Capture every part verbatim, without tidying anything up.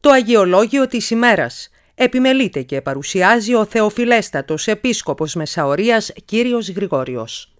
Το Αγιολόγιο της ημέρας επιμελείται και παρουσιάζει ο Θεοφιλέστατος Επίσκοπος Μεσαωρίας Κύριος Γρηγόριος.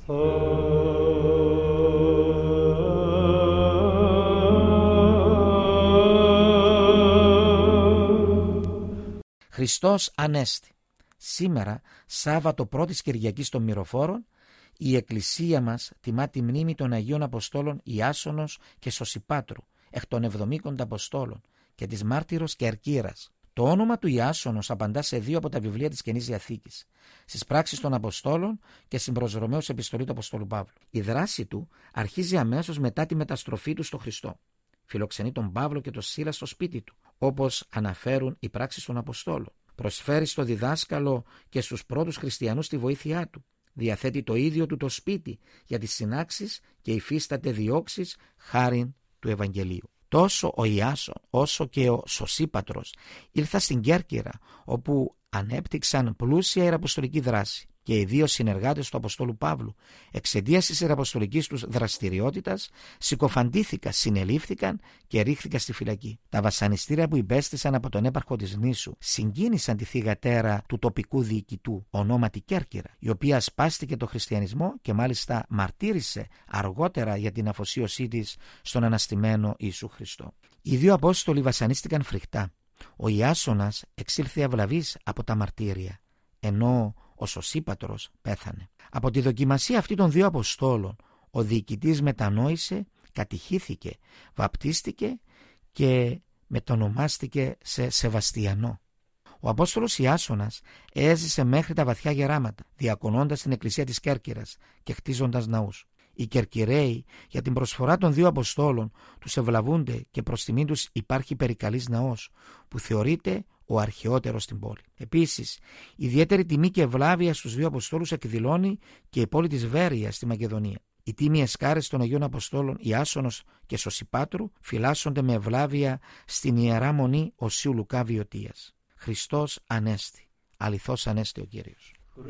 Χριστός Ανέστη. Σήμερα, Σάββατο πρώτης Κυριακής των Μυροφόρων, η Εκκλησία μας τιμά τη μνήμη των Αγίων Αποστόλων Ιάσονος και Σωσιπάτρου, εκ των εβδομήκοντα Αποστόλων, και της μάρτυρος Κερκύρας. Το όνομα του Ιάσονος απαντά σε δύο από τα βιβλία της Καινής Διαθήκης, στις Πράξεις των Αποστόλων και στην προς Ρωμαίους επιστολή του Αποστόλου Παύλου. Η δράση του αρχίζει αμέσως μετά τη μεταστροφή του στο Χριστό. Φιλοξενεί τον Παύλο και τον Σίλα στο σπίτι του, όπως αναφέρουν οι Πράξεις των Αποστόλων. Προσφέρει στο διδάσκαλο και στους πρώτους χριστιανούς τη βοήθειά του. Διαθέτει το ίδιο του το σπίτι για τις συνάξεις και υφίσταται διώξεις χάριν του Ευαγγελίου. Τόσο ο Ιάσον όσο και ο Σωσίπατρος ήρθαν στην Κέρκυρα, όπου ανέπτυξαν πλούσια ιεραποστολική δράση, και οι δύο συνεργάτες του Αποστόλου Παύλου, εξαιτίας της ιεραποστολικής τους δραστηριότητας, συκοφαντήθηκαν, συνελήφθηκαν και ρίχθηκαν στη φυλακή. Τα βασανιστήρια που υπέστησαν από τον έπαρχο της νήσου συγκίνησαν τη θυγατέρα του τοπικού διοικητού, ονόματι Κέρκυρα, η οποία ασπάστηκε το χριστιανισμό και μάλιστα μαρτύρησε αργότερα για την αφοσίωσή της στον αναστημένο Ιησού Χριστό. Οι δύο Απόστολοι βασανίστηκαν φρικτά. Ο Ιάσονας εξήλθε αυλαβής από τα μαρτύρια, ενώ ο Σωσίπατρος πέθανε. Από τη δοκιμασία αυτή των δύο Αποστόλων, ο διοικητής μετανόησε, κατηχήθηκε, βαπτίστηκε και μετονομάστηκε σε Σεβαστιανό. Ο Απόστολος Ιάσονας έζησε μέχρι τα βαθιά γεράματα, διακονώντας την εκκλησία της Κέρκυρας και χτίζοντας ναούς. Οι Κερκυραίοι για την προσφορά των δύο Αποστόλων τους ευλαβούνται και προς τιμή τους υπάρχει περικαλής ναός, που θεωρείται ο αρχαιότερος στην πόλη. Επίσης, ιδιαίτερη τιμή και ευλάβεια στους δύο Αποστόλους εκδηλώνει και η πόλη της Βέρεια στη Μακεδονία. Οι τίμιες κάρες των Αγίων Αποστόλων Ιάσονος και Σωσιπάτρου φυλάσσονται με ευλάβεια στην Ιερά Μονή Οσίου Λουκά Βιωτίας. Χριστός Ανέστη. Αληθώς Ανέστη ο Κύριος.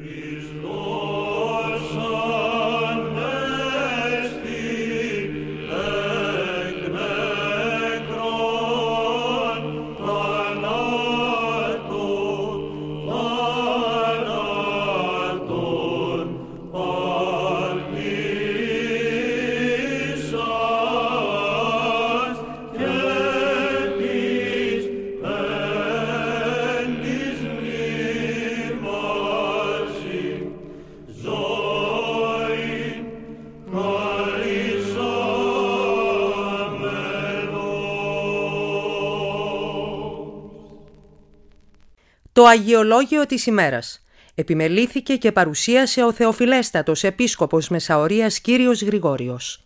Το Αγιολόγιο της ημέρας επιμελήθηκε και παρουσίασε ο Θεοφιλέστατος Επίσκοπος Μεσαωρίας Κύριος Γρηγόριος.